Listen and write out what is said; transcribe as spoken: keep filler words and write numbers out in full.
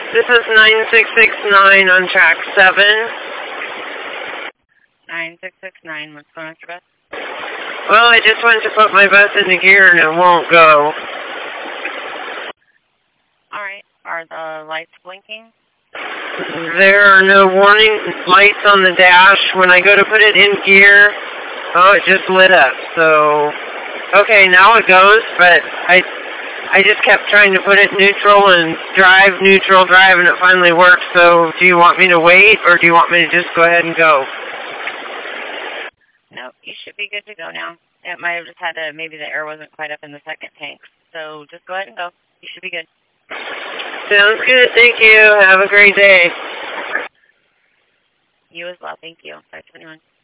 This is nine six six nine on track seven. nine six six nine, what's going on with your bus? Well, I just went to put my bus into gear and it won't go. Alright, are the lights blinking? There are no warning lights on the dash. When I go to put it in gear, oh, it just lit up. So, okay, now it goes, but I I just kept trying to put it neutral and drive, neutral, drive, and it finally worked. So do you want me to wait, or do you want me to just go ahead and go? No, you should be good to go now. It might have just had to, maybe the air wasn't quite up in the second tank. So just go ahead and go. You should be good. Sounds good. Thank you. Have a great day. You as well. Thank you. five twenty-one.